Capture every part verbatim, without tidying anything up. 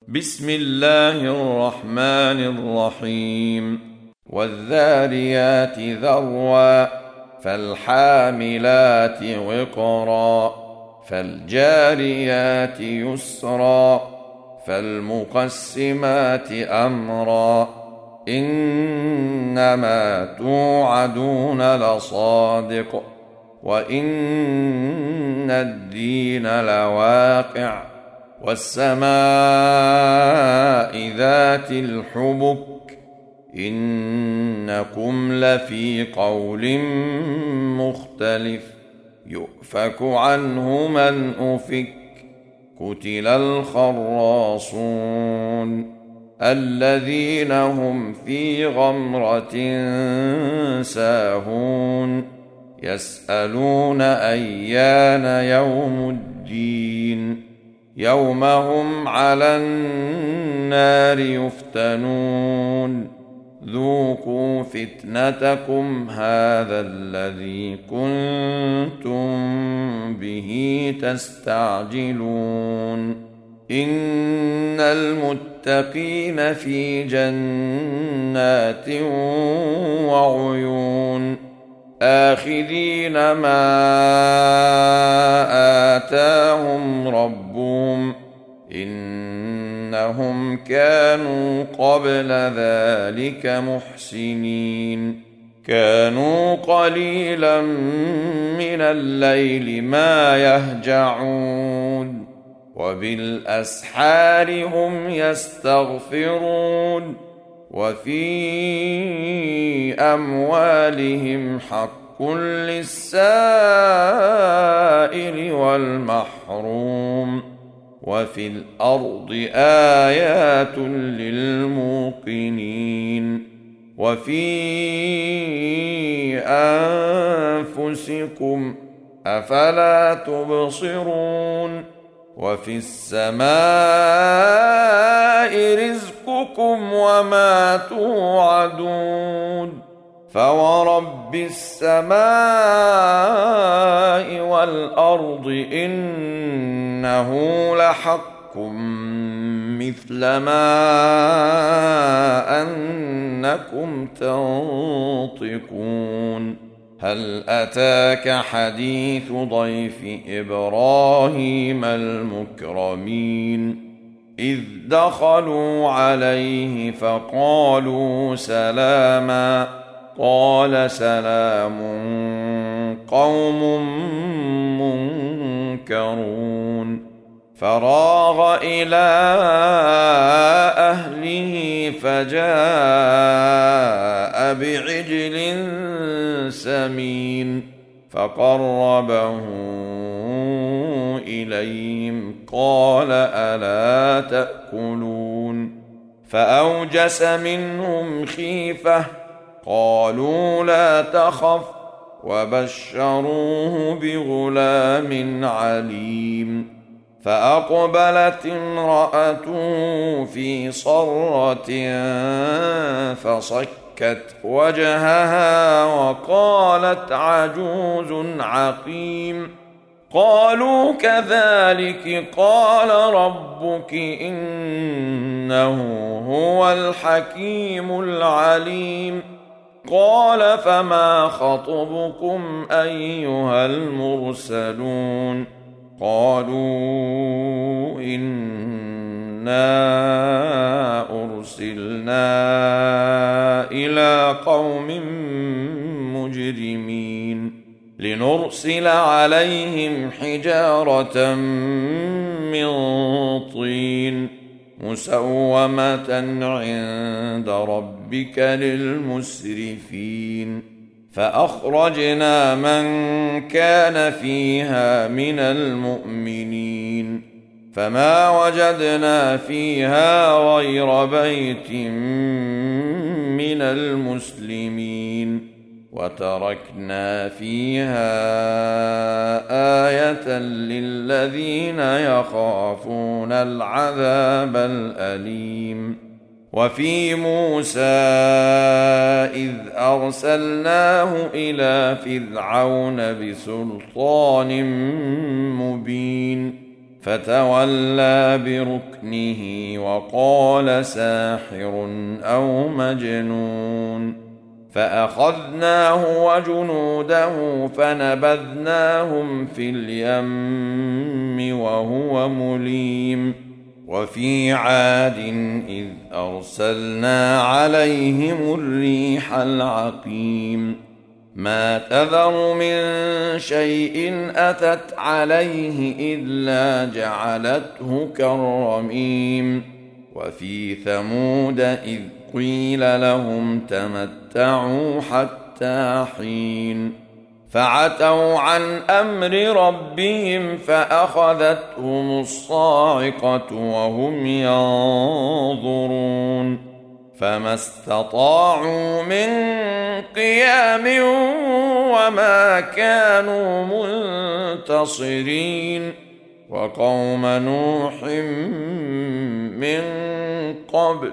بسم الله الرحمن الرحيم والذاريات ذروا فالحاملات وقرا فالجاريات يسرا فالمقسمات أمرا إنما توعدون لصادق وإن الدين لواقع والسماء ذات الحبك إنكم لفي قول مختلف يؤفك عنه من أفك قتل الخراصون الذين هم في غمرة ساهون يسألون أيان يوم الدين يوم هم على النار يفتنون ذوقوا فتنتكم هذا الذي كنتم به تستعجلون إن المتقين في جنات وعيون آخذين ما آتاهم ربهم إنهم كانوا قبل ذلك محسنين كانوا قليلا من الليل ما يهجعون وبالأسحار هم يستغفرون وفي أموالهم حق للسائل والمحروم وفي الأرض آيات للموقنين وفي أنفسكم أفلا تبصرون وفي السماء رزقكم وما توعدون فورب السماء والأرض إنه لحق مثل ما أنكم تنطقون هل أتاك حديث ضيف إبراهيم المكرمين إذ دخلوا عليه فقالوا سلاما قال سلام قوم منكرون فراغ إلى أهله فجاء بعجل سمين فقربه إليهم قال ألا تأكلون فأوجس منهم خيفة قالوا لا تخف وبشروه بغلام عليم فأقبلت امرأته في صرة فصكت وجهها وقالت عجوز عقيم قالوا كذلك قال ربك إنه هو الحكيم العليم قال فما خطبكم أيها المرسلون قالوا إنا أرسلنا إلى قوم مجرمين لنرسل عليهم حجارة من طين مسومة عند ربك للمسرفين فأخرجنا من كان فيها من المؤمنين فما وجدنا فيها غير بيت من المسلمين وتركنا فيها آية للذين يخافون العذاب الأليم وفي موسى إذ أرسلناه إلى فرعون بسلطان مبين فتولى بركنه وقال ساحر أو مجنون فأخذناه وجنوده فنبذناهم في اليم وهو مليم وفي عاد إذ أرسلنا عليهم الريح العقيم ما تذر من شيء أتت عليه إلا جعلته كالرميم وفي ثمود إذ قيل لهم تمتعوا حتى حين فعتوا عن أمر ربهم فأخذتهم الصاعقة وهم ينظرون فما استطاعوا من قيام وما كانوا منتصرين وقوم نوح من قبل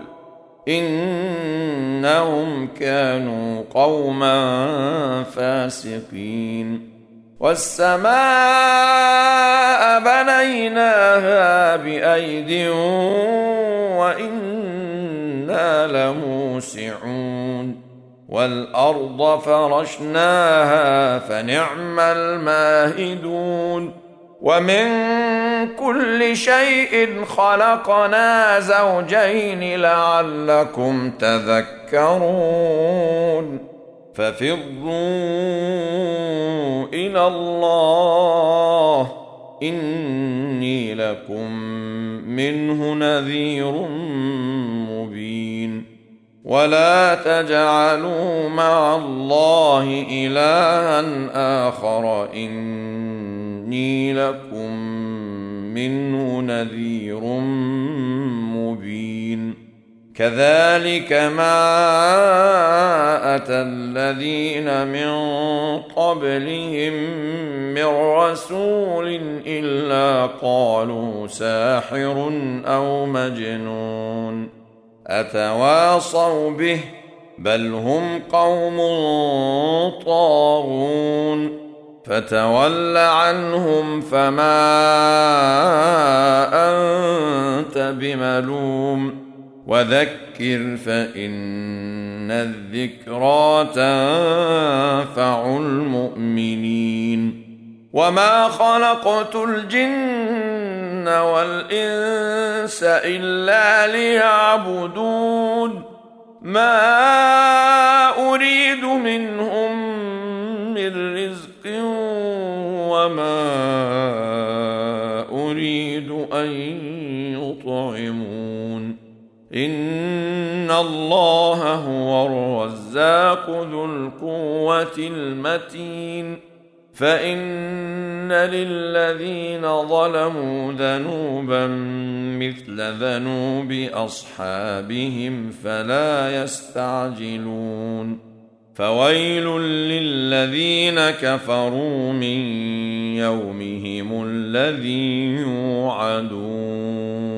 إنهم كانوا قوما فاسقين والسماء بنيناها بأيد وإنا لموسعون والأرض فرشناها فنعم الماهدون ومن كل شيء خلقنا زوجين لعلكم تذكرون ففروا إلى الله إني لكم منه نذير مبين ولا تجعلوا مع الله إلها آخر إني لكم منه نذير مبين كذلك ما أتى الذين من قبلهم من رسول إلا قالوا ساحر أو مجنون أتواصوا به بل هم قوم طاغون فتول عنهم فما أنت بملوم وذكر فإن الذكرى تنفع المؤمنين وما خلقت الجن والإنس إلا ليعبدون ما أريد منهم من رزق وما أريد أن يطعمون إن الله هو الرزاق ذو القوة المتين فإن للذين ظلموا ذنوبا مثل ذنوب أصحابهم فلا يستعجلون فويل للذين كفروا من يومهم الذي يوعدون